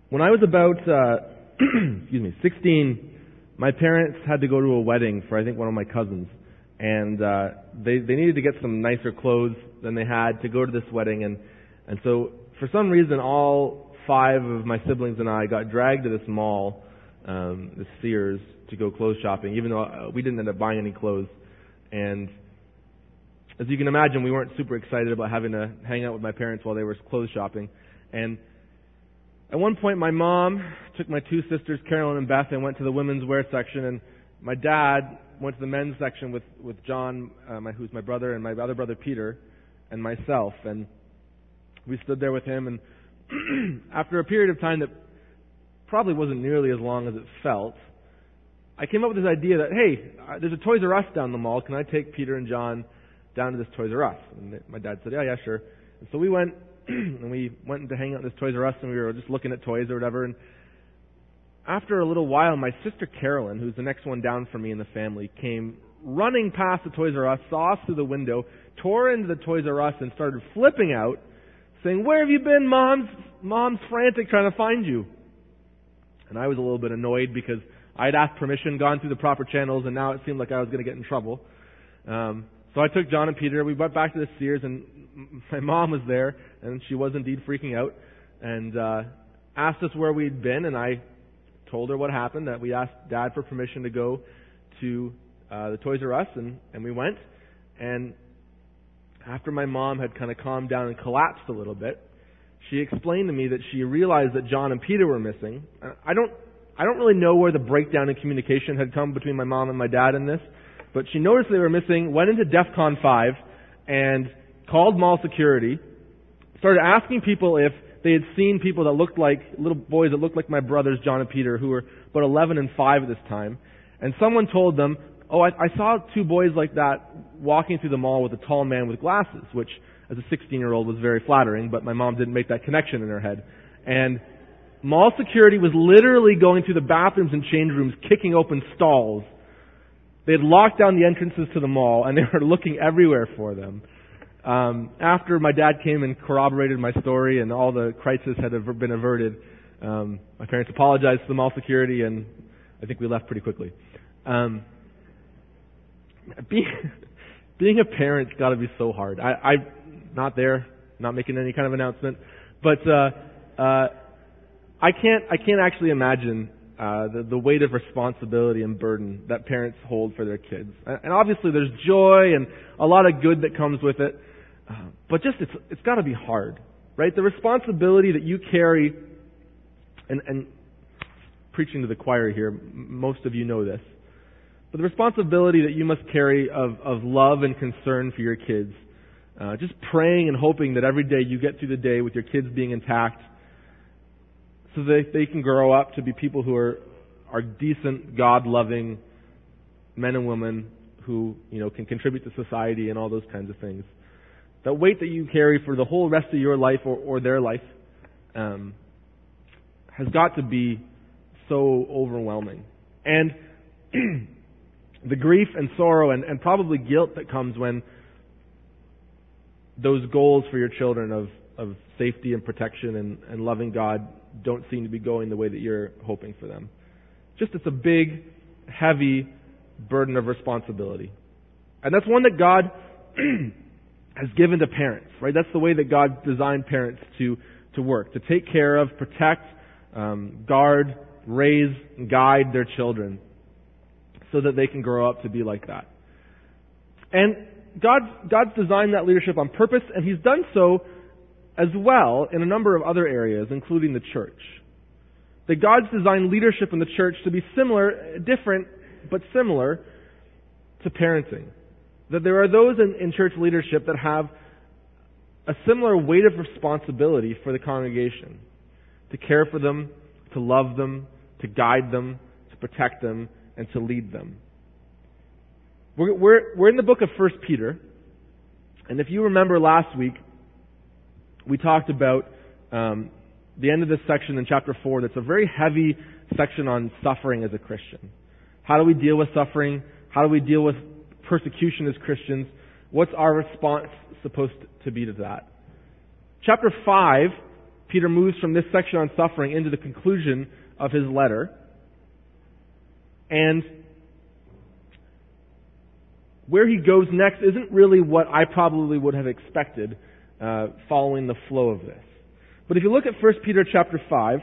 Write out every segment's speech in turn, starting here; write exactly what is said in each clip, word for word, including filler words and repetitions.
When I was about, uh, excuse me, sixteen, my parents had to go to a wedding for, I think, one of my cousins. And uh, they, they needed to get some nicer clothes than they had to go to this wedding. And, and so, for some reason, all five of my siblings and I got dragged to this mall, um, this Sears, to go clothes shopping, even though we didn't end up buying any clothes. And as you can imagine, we weren't super excited about having to hang out with my parents while they were clothes shopping. And at one point, my mom took my two sisters, Carolyn and Beth, and went to the women's wear section. And my dad went to the men's section with, with John, uh, my, who's my brother, and my other brother, Peter, and myself. And we stood there with him. And after a period of time that probably wasn't nearly as long as it felt, I came up with this idea that, hey, there's a Toys R Us down the mall. Can I take Peter and John down to this Toys R Us? And my dad said, yeah, yeah, sure. And so we went, and we went to hang out in this Toys R Us, and we were just looking at toys or whatever. And after a little while, my sister Carolyn, who's the next one down from me in the family, came running past the Toys R Us, saw us through the window, tore into the Toys R Us, and started flipping out, saying, where have you been, Mom's, Mom's frantic trying to find you. And I was a little bit annoyed because I'd asked permission, gone through the proper channels, and now it seemed like I was going to get in trouble. Um, so I took John and Peter. We went back to the Sears, and my mom was there, and she was indeed freaking out, and uh, asked us where we'd been, and I told her what happened, that we asked Dad for permission to go to uh, the Toys R Us, and, and we went. And after my mom had kind of calmed down and collapsed a little bit, she explained to me that she realized that John and Peter were missing. I don't I don't really know where the breakdown in communication had come between my mom and my dad in this, but she noticed they were missing, went into DEFCON five, and called mall security, started asking people if they had seen people that looked like, little boys that looked like my brothers, John and Peter, who were about eleven and five at this time. And someone told them, oh, I, I saw two boys like that walking through the mall with a tall man with glasses, which as a sixteen-year-old was very flattering, but my mom didn't make that connection in her head. And mall security was literally going through the bathrooms and change rooms, kicking open stalls. They had locked down the entrances to the mall, and they were looking everywhere for them. Um, after my dad came and corroborated my story and all the crisis had been averted, um, my parents apologized to the mall security, and I think we left pretty quickly. Um, being, being a parent's got to be so hard. I, I'm not there, not making any kind of announcement, but uh, uh, I can't. I can't actually imagine uh, the, the weight of responsibility and burden that parents hold for their kids. And obviously, there's joy and a lot of good that comes with it. Uh, but just it's it's got to be hard, right? The responsibility that you carry, and, and preaching to the choir here, most of you know this, but the responsibility that you must carry of, of love and concern for your kids, uh, just praying and hoping that every day you get through the day with your kids being intact, so that they can grow up to be people who are are decent, God-loving men and women who, you know, can contribute to society and all those kinds of things. That weight that you carry for the whole rest of your life or, or their life um, has got to be so overwhelming. And the grief and sorrow and, and probably guilt that comes when those goals for your children of, of safety and protection and, and loving God don't seem to be going the way that you're hoping for them. Just it's a big, heavy burden of responsibility. And that's one that God has given to parents, right? That's the way that God designed parents to, to work, to take care of, protect, um, guard, raise, and guide their children so that they can grow up to be like that. And God, God's designed that leadership on purpose, and He's done so as well in a number of other areas, including the church. That God's designed leadership in the church to be similar, different, but similar to parenting. That there are those in, in church leadership that have a similar weight of responsibility for the congregation. To care for them, to love them, to guide them, to protect them, and to lead them. We're, we're, we're in the book of First Peter. And if you remember last week, we talked about um, the end of this section in chapter four. That's a very heavy section on suffering as a Christian. How do we deal with suffering? How do we deal with persecution as Christians? What's our response supposed to be to that? Chapter five Peter moves from this section on suffering into the conclusion of his letter. And where he goes next isn't really what I probably would have expected uh, following the flow of this. But if you look at First Peter chapter five,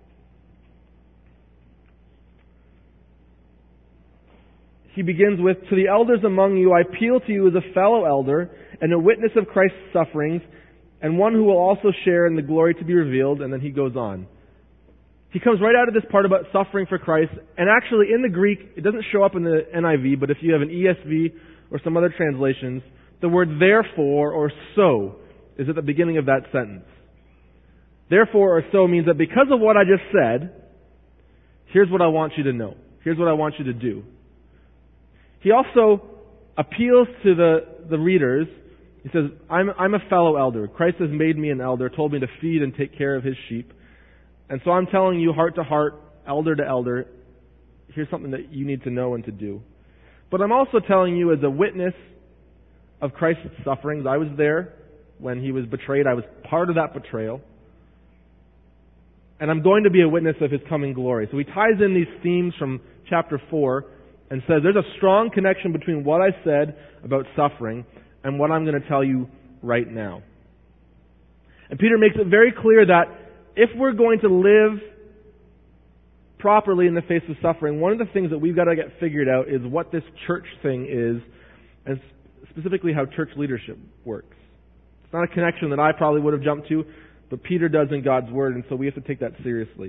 he begins with, "To the elders among you, I appeal to you as a fellow elder and a witness of Christ's sufferings, and one who will also share in the glory to be revealed." And then he goes on. He comes right out of this part about suffering for Christ, and actually in the Greek, it doesn't show up in the N I V, but if you have an E S V or some other translations, the word therefore or so is at the beginning of that sentence. Therefore or so means that because of what I just said, here's what I want you to know. Here's what I want you to do. He also appeals to the, the readers. He says, I'm, I'm a fellow elder. Christ has made me an elder, told me to feed and take care of his sheep. And so I'm telling you, heart to heart, elder to elder, here's something that you need to know and to do. But I'm also telling you as a witness of Christ's sufferings. I was there when he was betrayed. I was part of that betrayal. And I'm going to be a witness of his coming glory. So he ties in these themes from chapter four and says there's a strong connection between what I said about suffering and what I'm going to tell you right now. And Peter makes it very clear that if we're going to live properly in the face of suffering, one of the things that we've got to get figured out is what this church thing is, and specifically how church leadership works. It's not a connection that I probably would have jumped to, but Peter does in God's Word, and so we have to take that seriously.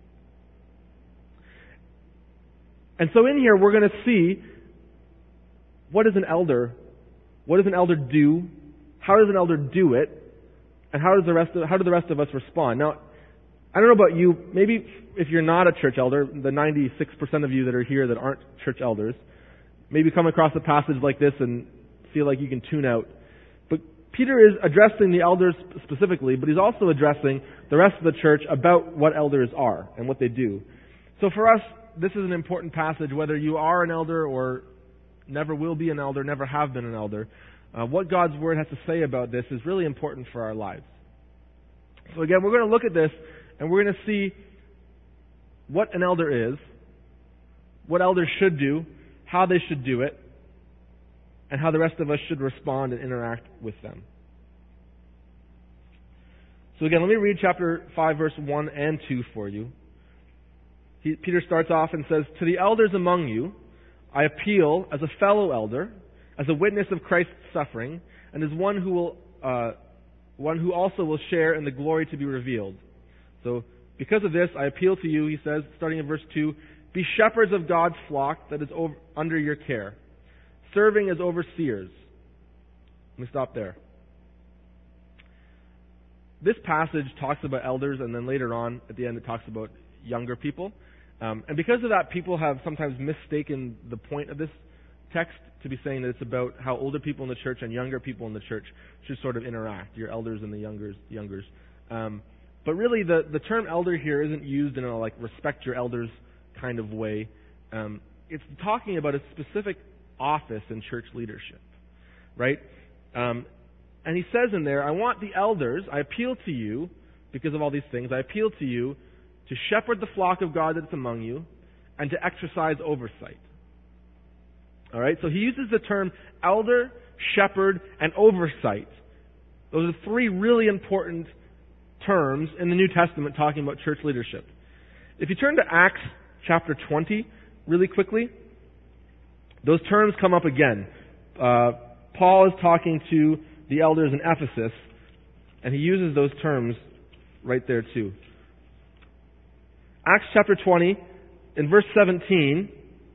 And so in here we're going to see what is an elder, what does an elder do, how does an elder do it, and how does the rest of, how do the rest of us respond? Now, I don't know about you, maybe if you're not a church elder, the ninety-six percent of you that are here that aren't church elders, maybe come across a passage like this and feel like you can tune out. But Peter is addressing the elders specifically, but he's also addressing the rest of the church about what elders are and what they do. So for us, this is an important passage, whether you are an elder or never will be an elder, never have been an elder. Uh, what God's Word has to say about this is really important for our lives. So again, we're going to look at this and we're going to see what an elder is, what elders should do, how they should do it, and how the rest of us should respond and interact with them. So again, let me read chapter five, verse one and two for you. He, Peter starts off and says, "To the elders among you, I appeal as a fellow elder, as a witness of Christ's suffering, and as one who will, uh, one who also will share in the glory to be revealed." So, because of this, I appeal to you, he says, starting in verse two, "Be shepherds of God's flock that is over, under your care, serving as overseers." Let me stop there. This passage talks about elders, and then later on, at the end, it talks about younger people. Um, and because of that, people have sometimes mistaken the point of this text to be saying that it's about how older people in the church and younger people in the church should sort of interact, your elders and the youngers. youngers. Um, but really, the, the term elder here isn't used in a like respect your elders kind of way. Um, it's talking about a specific office in church leadership, right? Um, and he says in there, I want the elders, I appeal to you, because of all these things, I appeal to you to shepherd the flock of God that's among you and to exercise oversight. All right, so he uses the term elder, shepherd, and oversight. Those are three really important terms in the New Testament talking about church leadership. If you turn to Acts chapter twenty really quickly, those terms come up again. Uh, Paul is talking to the elders in Ephesus, and he uses those terms right there too. Acts chapter twenty, in verse seventeen,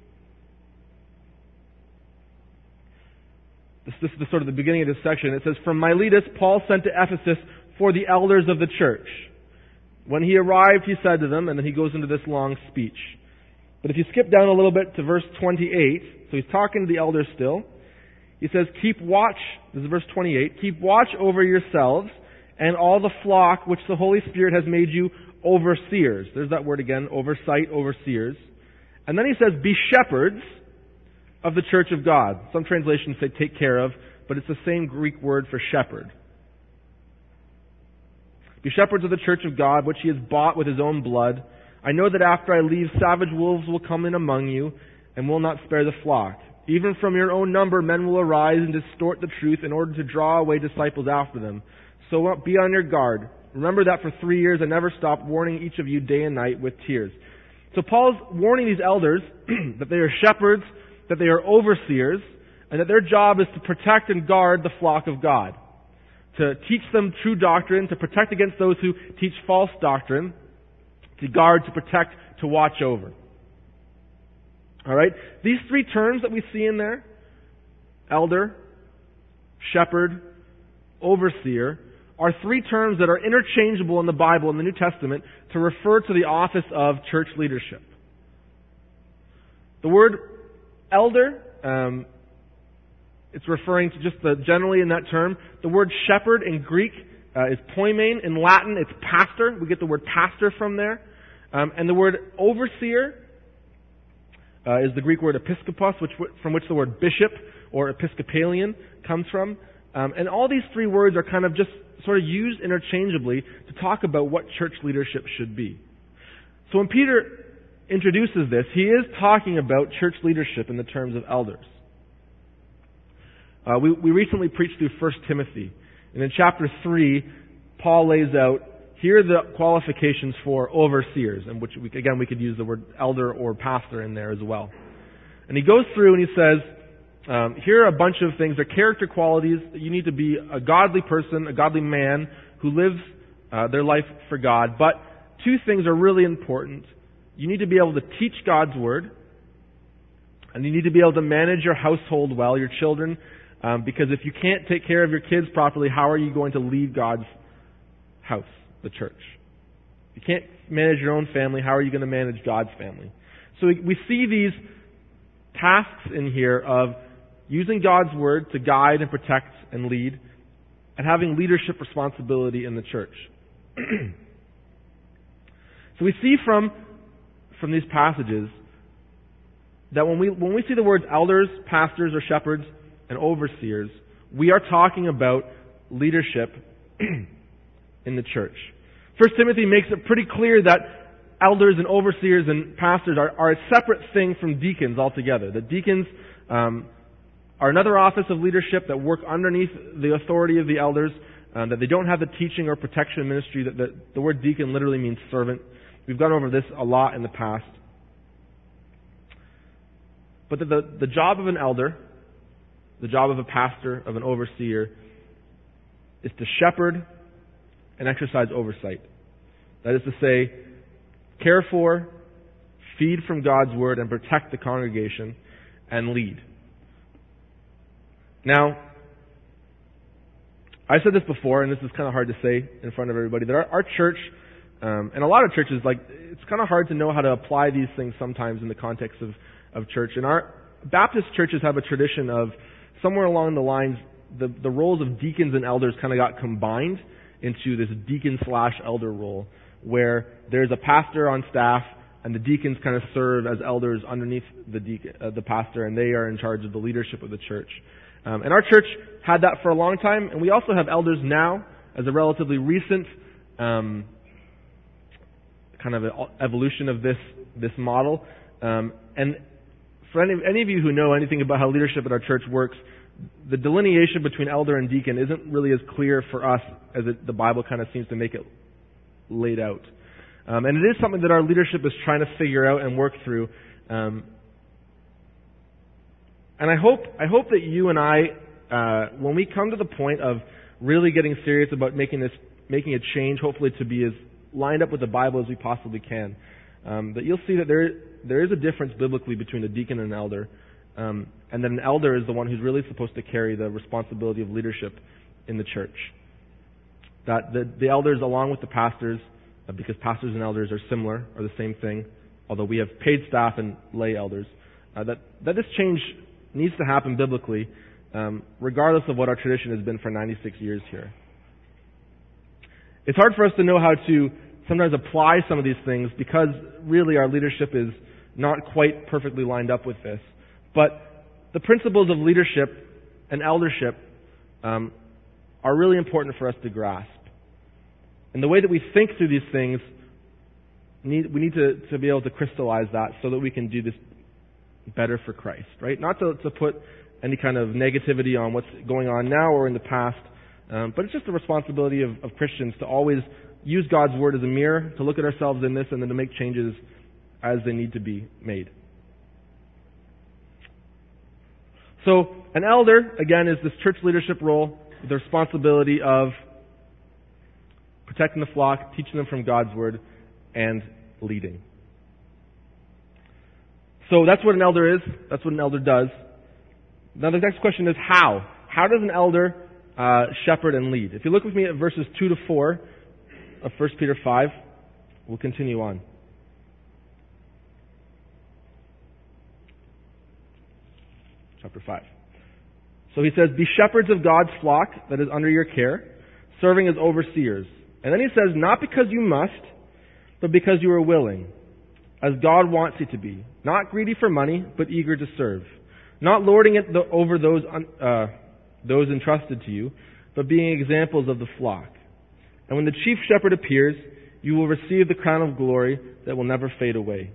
this, this is the, sort of the beginning of this section. It says, "From Miletus, Paul sent to Ephesus for the elders of the church. When he arrived, he said to them," and then he goes into this long speech. But if you skip down a little bit to verse twenty-eight, so he's talking to the elders still. He says, "Keep watch," this is verse twenty-eight, "keep watch over yourselves and all the flock which the Holy Spirit has made you overseers." There's that word again, oversight, overseers. And then he says, "Be shepherds of the church of God." Some translations say take care of, but it's the same Greek word for shepherd. "Be Be shepherds of the church of God, which he has bought with his own blood. I know that after I leave, savage wolves will come in among you, and will not spare the flock. Even from your own number, men will arise and distort the truth in order to draw away disciples after them. So be on your guard. Remember that for three years I never stopped warning each of you day and night with tears. So Paul's warning these elders that they are shepherds, that they are overseers, and that their job is to protect and guard the flock of God. To teach them true doctrine, to protect against those who teach false doctrine, to guard, to protect, to watch over. Alright? These three terms that we see in there, elder, shepherd, overseer, are three terms that are interchangeable in the Bible, in the New Testament, to refer to the office of church leadership. The word elder, um, it's referring to just the, generally in that term. The word shepherd in Greek uh, is poimen. In Latin, it's pastor. We get the word pastor from there. Um, and the word overseer uh, is the Greek word episkopos, which, from which the word bishop or episcopalian comes from. Um, and all these three words are kind of just sort of used interchangeably to talk about what church leadership should be. So when Peter introduces this, he is talking about church leadership in the terms of elders. Uh, we, we recently preached through First Timothy. And in chapter three, Paul lays out, here are the qualifications for overseers, and which, we, again, we could use the word elder or pastor in there as well. And he goes through and he says, um, here are a bunch of things. They're character qualities. You need to be a godly person, a godly man who lives uh, their life for God. But two things are really important. You need to be able to teach God's Word, and you need to be able to manage your household well, your children, um, because if you can't take care of your kids properly, how are you going to lead God's house, the church? If you can't manage your own family, how are you going to manage God's family? So we, we see these tasks in here of using God's Word to guide and protect and lead, and having leadership responsibility in the church. So we see from from these passages that when we when we see the words elders, pastors, or shepherds, and overseers, we are talking about leadership in the church. First Timothy makes it pretty clear that elders and overseers and pastors are, are a separate thing from deacons altogether. The deacons um, are another office of leadership that work underneath the authority of the elders, uh, that they don't have the teaching or protection ministry. That the, the word deacon literally means servant. We've gone over this a lot in the past. But the, the, the job of an elder, the job of a pastor, of an overseer, is to shepherd and exercise oversight. That is to say, care for, feed from God's Word, and protect the congregation, and lead. Now, I said this before, and this is kind of hard to say in front of everybody, that our, our church, um, and a lot of churches, like, it's kind of hard to know how to apply these things sometimes in the context of, of church. And our Baptist churches have a tradition of, somewhere along the lines, the, the roles of deacons and elders kind of got combined into this deacon slash elder role, where there's a pastor on staff, and the deacons kind of serve as elders underneath the deacon, uh, the pastor, and they are in charge of the leadership of the church. Um, and our church had that for a long time, and we also have elders now as a relatively recent um, kind of evolution of this this model. Um, and for any, any of you who know anything about how leadership at our church works, the delineation between elder and deacon isn't really as clear for us as it, the Bible kind of seems to make it laid out. Um, and it is something that our leadership is trying to figure out and work through. Um, and I hope I hope that you and I, uh, when we come to the point of really getting serious about making this, making a change, hopefully to be as lined up with the Bible as we possibly can, um, that you'll see that there there is a difference biblically between a deacon and an elder, um, and that an elder is the one who's really supposed to carry the responsibility of leadership in the church. That the, the elders, along with the pastors, uh, because pastors and elders are similar, are the same thing, although we have paid staff and lay elders, uh, that, that this change needs to happen biblically, um, regardless of what our tradition has been for ninety-six years here. It's hard for us to know how to sometimes apply some of these things because really our leadership is not quite perfectly lined up with this. But the principles of leadership and eldership um, are really important for us to grasp. And the way that we think through these things, need, we need to, to be able to crystallize that so that we can do this better for Christ, right? Not to, to put any kind of negativity on what's going on now or in the past, um, but it's just the responsibility of, of Christians to always use God's Word as a mirror, to look at ourselves in this, and then to make changes as they need to be made. So, an elder, again, is this church leadership role with the responsibility of protecting the flock, teaching them from God's Word, and leading. So that's what an elder is. That's what an elder does. Now the next question is how? How does an elder uh, shepherd and lead? If you look with me at verses two to four of First Peter five, we'll continue on. Chapter five. So he says, "Be shepherds of God's flock that is under your care, serving as overseers." And then he says, "Not because you must, but because you are willing, as God wants you to be, not greedy for money, but eager to serve, not lording it over those uh, those entrusted to you, but being examples of the flock. And when the chief shepherd appears, you will receive the crown of glory that will never fade away."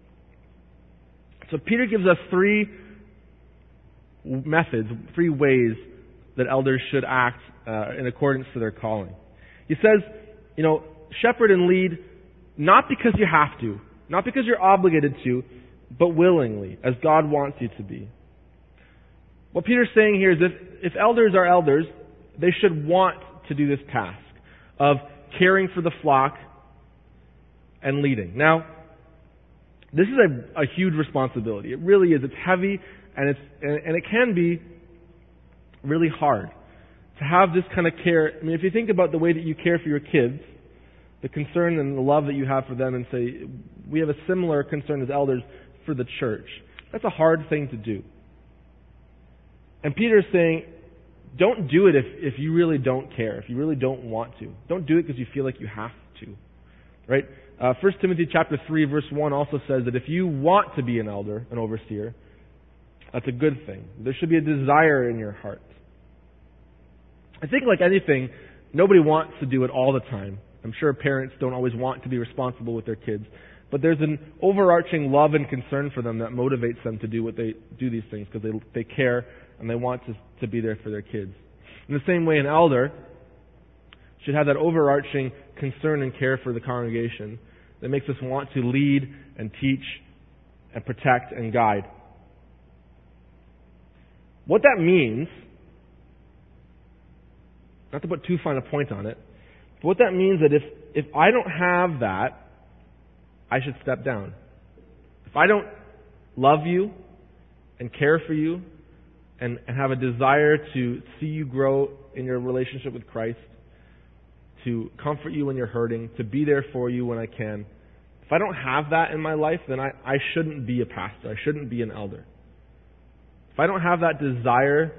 So Peter gives us three methods, three ways that elders should act uh, in accordance to their calling. He says, you know, shepherd and lead not because you have to, not because you're obligated to, but willingly, as God wants you to be. What Peter's saying here is if, if elders are elders, they should want to do this task of caring for the flock and leading. Now, this is a, a huge responsibility. It really is. It's heavy, and it's and, and it can be really hard to have this kind of care. I mean, if you think about the way that you care for your kids, the concern and the love that you have for them, and say, we have a similar concern as elders for the church. That's a hard thing to do. And Peter is saying, don't do it if, if you really don't care, if you really don't want to. Don't do it because you feel like you have to. Right? Uh, First Timothy chapter three, verse one also says that if you want to be an elder, an overseer, that's a good thing. There should be a desire in your heart. I think like anything, nobody wants to do it all the time. I'm sure parents don't always want to be responsible with their kids. But there's an overarching love and concern for them that motivates them to do what they do these things because they they care and they want to, to be there for their kids. In the same way, an elder should have that overarching concern and care for the congregation that makes us want to lead and teach and protect and guide. What that means, not to put too fine a point on it, but what that means is that if, if I don't have that, I should step down. If I don't love you and care for you and, and have a desire to see you grow in your relationship with Christ, to comfort you when you're hurting, to be there for you when I can, if I don't have that in my life, then I, I shouldn't be a pastor. I shouldn't be an elder. If I don't have that desire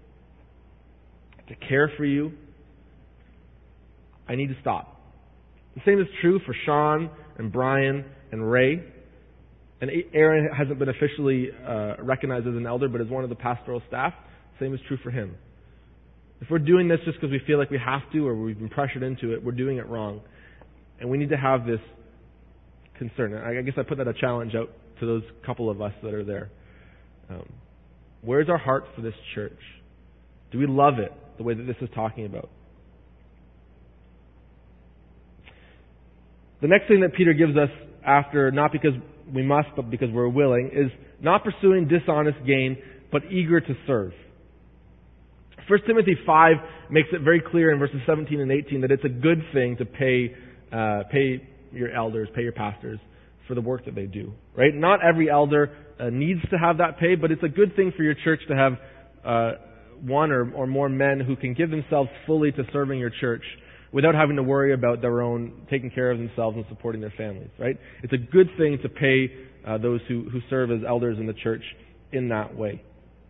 to care for you, I need to stop. The same is true for Sean and Brian and Ray. And Aaron hasn't been officially uh, recognized as an elder, but as one of the pastoral staff. Same is true for him. If we're doing this just because we feel like we have to or we've been pressured into it, we're doing it wrong. And we need to have this concern. I guess I put that a challenge out to those couple of us that are there. Um, where's our heart for this church? Do we love it the way that this is talking about? The next thing that Peter gives us after, not because we must, but because we're willing, is not pursuing dishonest gain, but eager to serve. First Timothy five makes it very clear in verses seventeen and eighteen that it's a good thing to pay uh, pay your elders, pay your pastors for the work that they do. Right? Not every elder uh, needs to have that pay, but it's a good thing for your church to have uh, one or, or more men who can give themselves fully to serving your church without having to worry about their own taking care of themselves and supporting their families. Right? It's a good thing to pay uh, those who, who serve as elders in the church in that way.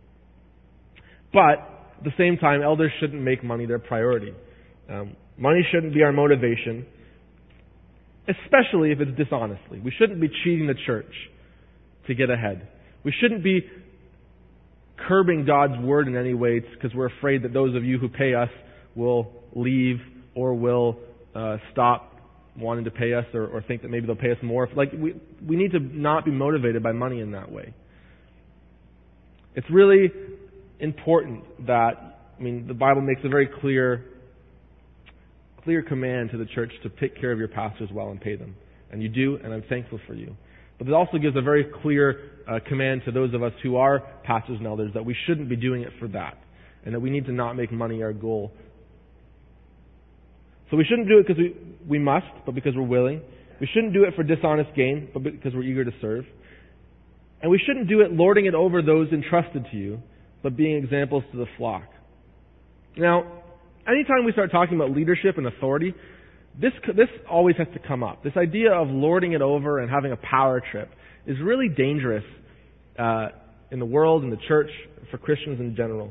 But at the same time, elders shouldn't make money their priority. Um, money shouldn't be our motivation, especially if it's dishonestly. We shouldn't be cheating the church to get ahead. We shouldn't be curbing God's word in any way because we're afraid that those of you who pay us will leave or will uh, stop wanting to pay us or, or think that maybe they'll pay us more. Like we, we need to not be motivated by money in that way. It's really important that, I mean, the Bible makes a very clear, clear command to the church to take care of your pastors well and pay them. And you do, and I'm thankful for you. But it also gives a very clear uh, command to those of us who are pastors and elders that we shouldn't be doing it for that, and that we need to not make money our goal. So we shouldn't do it because we, we must, but because we're willing. We shouldn't do it for dishonest gain, but because we're eager to serve. And we shouldn't do it lording it over those entrusted to you, but being examples to the flock. Now, anytime we start talking about leadership and authority, this this always has to come up. This idea of lording it over and having a power trip is really dangerous uh, in the world, in the church, for Christians in general.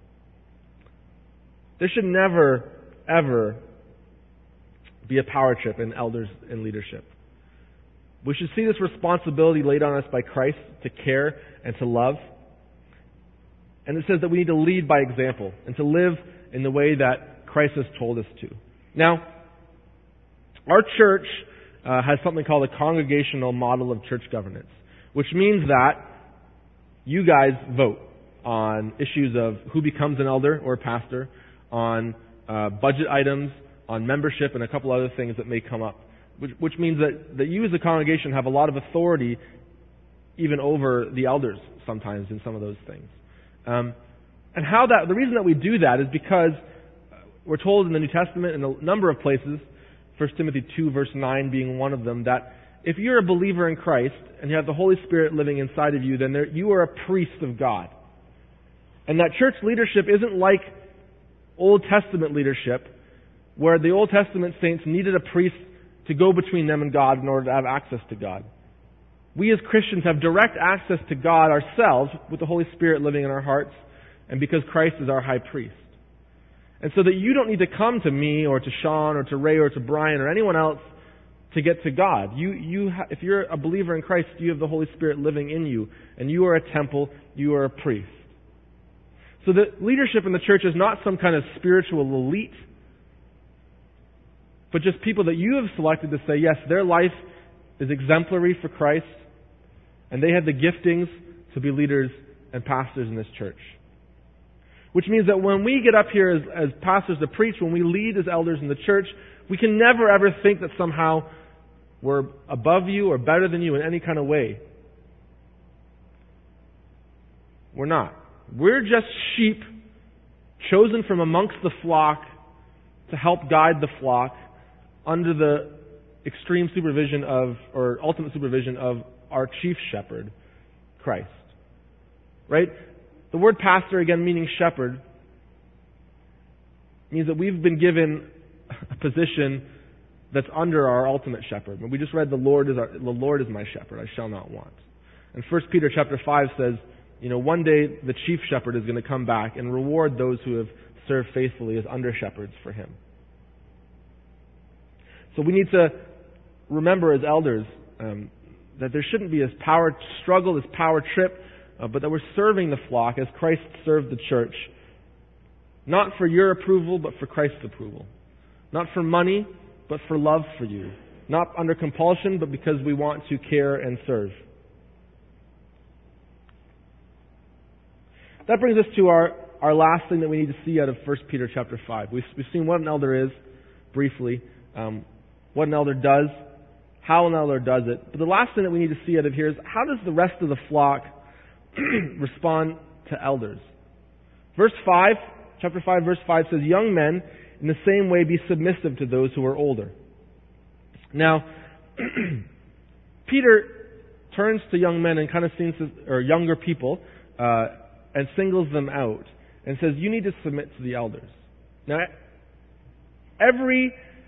There should never, ever be a power trip in elders and leadership. We should see this responsibility laid on us by Christ to care and to love. And it says that we need to lead by example and to live in the way that Christ has told us to. Now, our church uh, has something called a congregational model of church governance, which means that you guys vote on issues of who becomes an elder or a pastor, on uh, budget items, on membership, and a couple other things that may come up, which, which means that, that you as a congregation have a lot of authority even over the elders sometimes in some of those things. Um, and how that, the reason that we do that is because we're told in the New Testament in a number of places, First Timothy two verse nine being one of them, that if you're a believer in Christ and you have the Holy Spirit living inside of you, then there, you are a priest of God. And that church leadership isn't like Old Testament leadership, where the Old Testament saints needed a priest to go between them and God in order to have access to God. We as Christians have direct access to God ourselves with the Holy Spirit living in our hearts, and because Christ is our high priest. And so that you don't need to come to me or to Sean or to Ray or to Brian or anyone else to get to God. You, you, ha- if you're a believer in Christ, you have the Holy Spirit living in you, and you are a temple, you are a priest. So the leadership in the church is not some kind of spiritual elite, but just people that you have selected to say, yes, their life is exemplary for Christ, and they have the giftings to be leaders and pastors in this church. Which means that when we get up here as, as pastors to preach, when we lead as elders in the church, we can never ever think that somehow we're above you or better than you in any kind of way. We're not. We're just sheep chosen from amongst the flock to help guide the flock under the extreme supervision of, or ultimate supervision of our chief shepherd, Christ. Right? The word pastor, again meaning shepherd, means that we've been given a position that's under our ultimate shepherd. We just read the Lord is our, the Lord is my shepherd, I shall not want. And First Peter chapter five says, you know, one day the chief shepherd is going to come back and reward those who have served faithfully as under shepherds for him. So we need to remember as elders um, that there shouldn't be this power struggle, this power trip, uh, but that we're serving the flock as Christ served the church. Not for your approval, but for Christ's approval. Not for money, but for love for you. Not under compulsion, but because we want to care and serve. That brings us to our, our last thing that we need to see out of First Peter chapter five. We've, we've seen what an elder is, briefly, um, what an elder does, how an elder does it. But the last thing that we need to see out of here is how does the rest of the flock respond to elders? Verse five, chapter five, verse five says, young men, in the same way be submissive to those who are older. Now, Peter turns to young men and kind of seems to, or younger people, uh, and singles them out and says, you need to submit to the elders. Now, every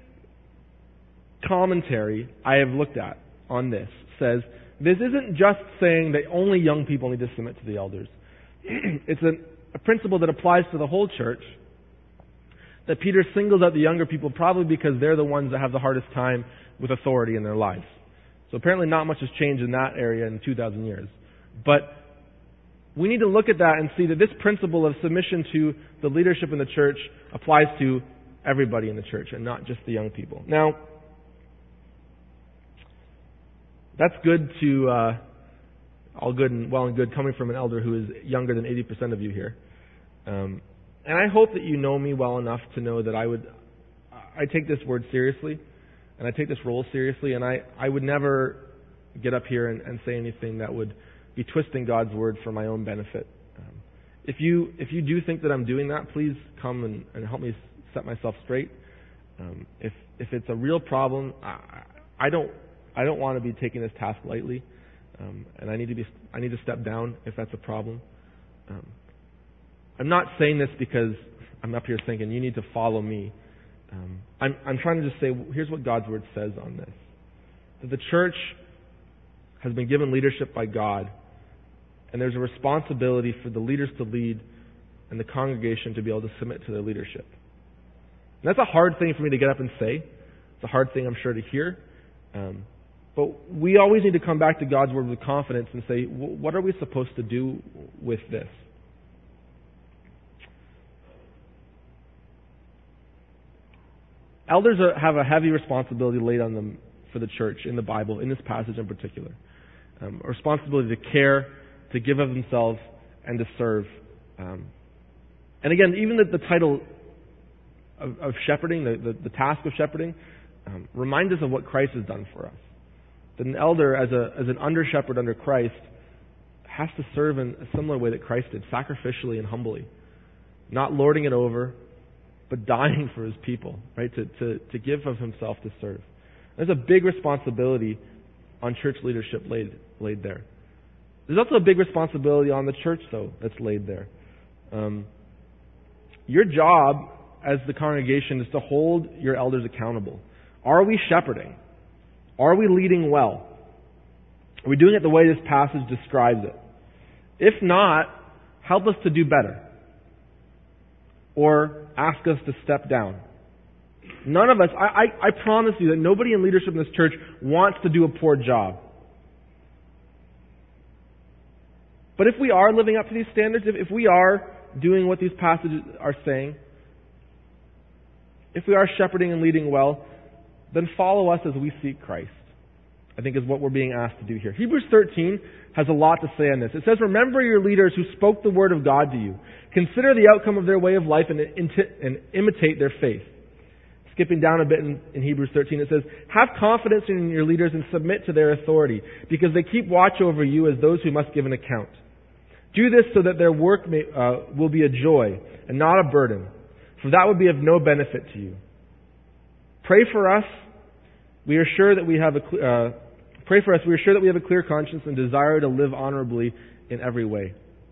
commentary I have looked at on this says this isn't just saying that only young people need to submit to the elders. It's a, a principle that applies to the whole church, that Peter singles out the younger people probably because they're the ones that have the hardest time with authority in their lives. So apparently not much has changed in that area in two thousand years. But we need to look at that and see that this principle of submission to the leadership in the church applies to everybody in the church and not just the young people. Now, that's good to, uh, all good and well and good coming from an elder who is younger than eighty percent of you here. Um, and I hope that you know me well enough to know that I would, I take this word seriously, and I take this role seriously, and I, I would never get up here and, and say anything that would be twisting God's word for my own benefit. Um, if you if you do think that I'm doing that, please come and, and help me set myself straight. Um, if if it's a real problem, I, I don't I don't want to be taking this task lightly, um, and I need to be I need to step down if that's a problem. Um, I'm not saying this because I'm up here thinking you need to follow me. Um, I'm I'm trying to just say here's what God's word says on this: that the church has been given leadership by God, and there's a responsibility for the leaders to lead and the congregation to be able to submit to their leadership. And that's a hard thing for me to get up and say. It's a hard thing, I'm sure, to hear. Um, but we always need to come back to God's word with confidence and say, what are we supposed to do with this? Elders are, have a heavy responsibility laid on them for the church in the Bible, in this passage in particular. Um, a responsibility to care, to give of themselves, and to serve. Um, and again, even the, the title of, of shepherding, the, the, the task of shepherding, um, reminds us of what Christ has done for us. That an elder, as a as an under-shepherd under Christ, has to serve in a similar way that Christ did, sacrificially and humbly. Not lording it over, but dying for his people, right? To, to, to give of himself to serve. There's a big responsibility on church leadership laid laid there. There's also a big responsibility on the church, though, that's laid there. Um, your job as the congregation is to hold your elders accountable. Are we shepherding? Are we leading well? Are we doing it the way this passage describes it? If not, help us to do better. Or ask us to step down. None of us, I, I, I promise you that nobody in leadership in this church wants to do a poor job. But if we are living up to these standards, if, if we are doing what these passages are saying, if we are shepherding and leading well, then follow us as we seek Christ, I think is what we're being asked to do here. Hebrews thirteen has a lot to say on this. It says, remember your leaders who spoke the word of God to you. Consider the outcome of their way of life and, and imitate their faith. Skipping down a bit in, in Hebrews thirteen, it says, have confidence in your leaders and submit to their authority, because they keep watch over you as those who must give an account. Do this so that their work may, uh, will be a joy and not a burden, for that would be of no benefit to you. Pray for us. We are sure that we have a uh, pray for us. We are sure that we have a clear conscience and desire to live honorably in every way.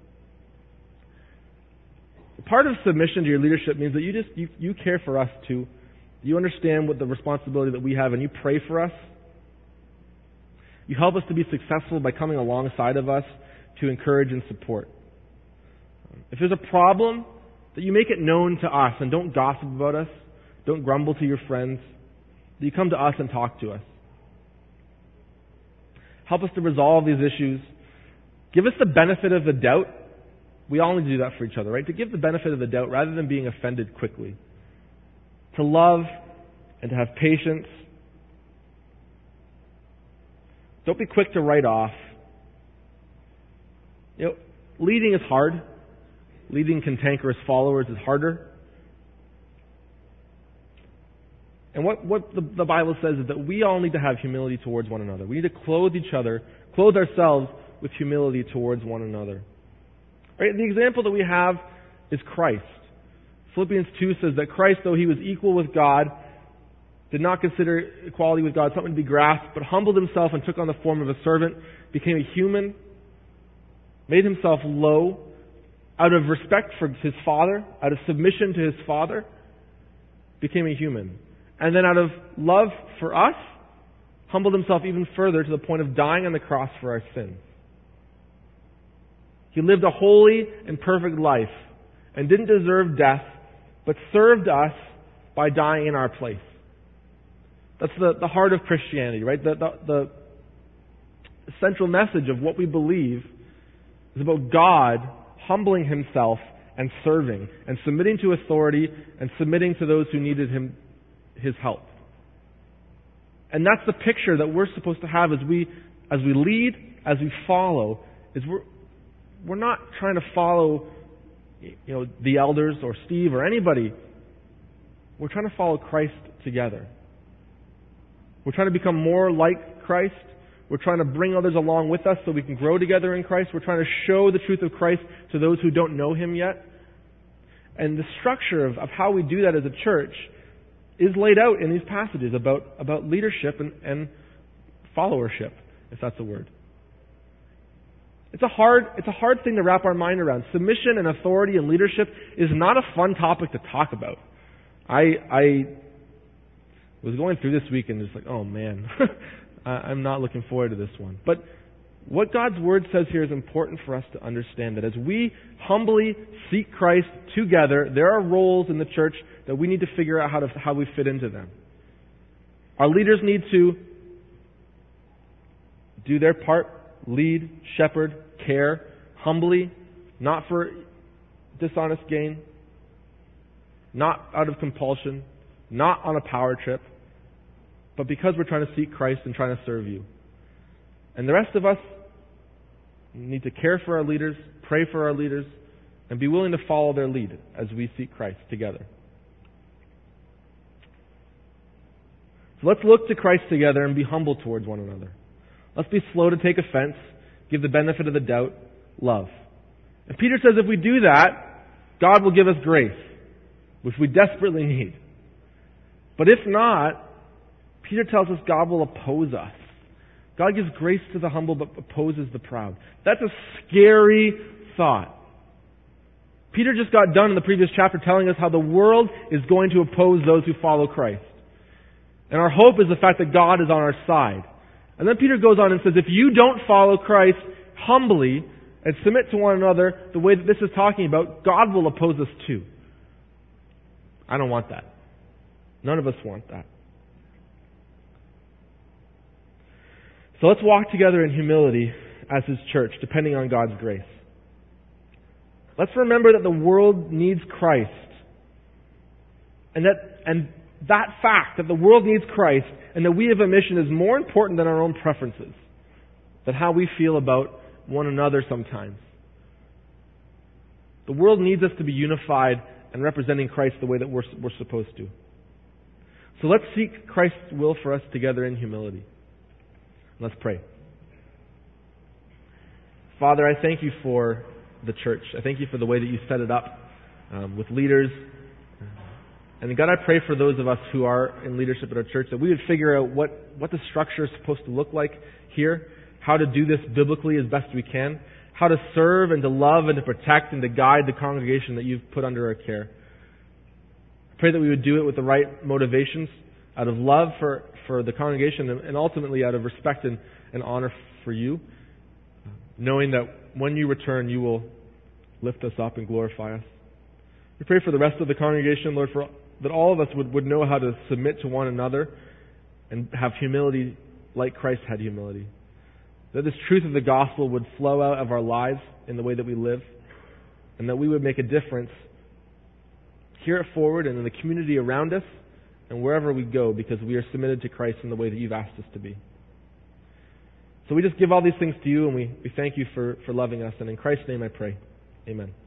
Part of submission to your leadership means that you just you, you care for us too. You understand what the responsibility that we have, and you pray for us. You help us to be successful by coming alongside of us to encourage and support. If there's a problem, that you make it known to us and don't gossip about us. Don't grumble to your friends. That you come to us and talk to us. Help us to resolve these issues. Give us the benefit of the doubt. We all need to do that for each other, right? To give the benefit of the doubt rather than being offended quickly. To love and to have patience. Don't be quick to write off. You know, leading is hard. Leading cantankerous followers is harder. And what, what the, the Bible says is that we all need to have humility towards one another. We need to clothe each other, clothe ourselves with humility towards one another. Right? The example that we have is Christ. Philippians two says that Christ, though he was equal with God, did not consider equality with God something to be grasped, but humbled himself and took on the form of a servant, became a human, made himself low, out of respect for his Father, out of submission to his Father, became a human. And then out of love for us, humbled himself even further to the point of dying on the cross for our sins. He lived a holy and perfect life and didn't deserve death, but served us by dying in our place. That's the, the heart of Christianity, right? The, the, the central message of what we believe is about God humbling himself and serving and submitting to authority and submitting to those who needed him, his help. And that's the picture that we're supposed to have as we as we lead, as we follow, is we're we're not trying to follow, you know, the elders or Steve or anybody. We're trying to follow Christ together. We're trying to become more like Christ. We're trying to bring others along with us so we can grow together in Christ. We're trying to show the truth of Christ to those who don't know Him yet. And the structure of, of how we do that as a church is laid out in these passages about, about leadership and, and followership, if that's a word. It's a hard, it's a hard thing to wrap our mind around. Submission and authority and leadership is not a fun topic to talk about. I, I was going through this week and just like, oh man, I'm not looking forward to this one. But what God's Word says here is important for us to understand, that as we humbly seek Christ together, there are roles in the church that we need to figure out how to how we fit into them. Our leaders need to do their part, lead, shepherd, care, humbly, not for dishonest gain, not out of compulsion, not on a power trip, but because we're trying to seek Christ and trying to serve you. And the rest of us need to care for our leaders, pray for our leaders, and be willing to follow their lead as we seek Christ together. So let's look to Christ together and be humble towards one another. Let's be slow to take offense, give the benefit of the doubt, love. And Peter says if we do that, God will give us grace, which we desperately need. But if not, Peter tells us God will oppose us. God gives grace to the humble but opposes the proud. That's a scary thought. Peter just got done in the previous chapter telling us how the world is going to oppose those who follow Christ. And our hope is the fact that God is on our side. And then Peter goes on and says, if you don't follow Christ humbly and submit to one another the way that this is talking about, God will oppose us too. I don't want that. None of us want that. So let's walk together in humility as His church, depending on God's grace. Let's remember that the world needs Christ. And that, and that fact that the world needs Christ and that we have a mission is more important than our own preferences, than how we feel about one another sometimes. The world needs us to be unified and representing Christ the way that we're, we're supposed to. So let's seek Christ's will for us together in humility. Let's pray. Father, I thank You for the church. I thank You for the way that You set it up um, with leaders. And God, I pray for those of us who are in leadership at our church that we would figure out what, what the structure is supposed to look like here, how to do this biblically as best we can, how to serve and to love and to protect and to guide the congregation that You've put under our care. I pray that we would do it with the right motivations, out of love for, for the congregation and ultimately out of respect and, and honor for You, knowing that when You return, You will lift us up and glorify us. We pray for the rest of the congregation, Lord, for that all of us would, would know how to submit to one another and have humility like Christ had humility. That this truth of the gospel would flow out of our lives in the way that we live, and that we would make a difference here at Forward and in the community around us and wherever we go, because we are submitted to Christ in the way that You've asked us to be. So we just give all these things to You, and we, we thank You for, for loving us. And in Christ's name I pray. Amen.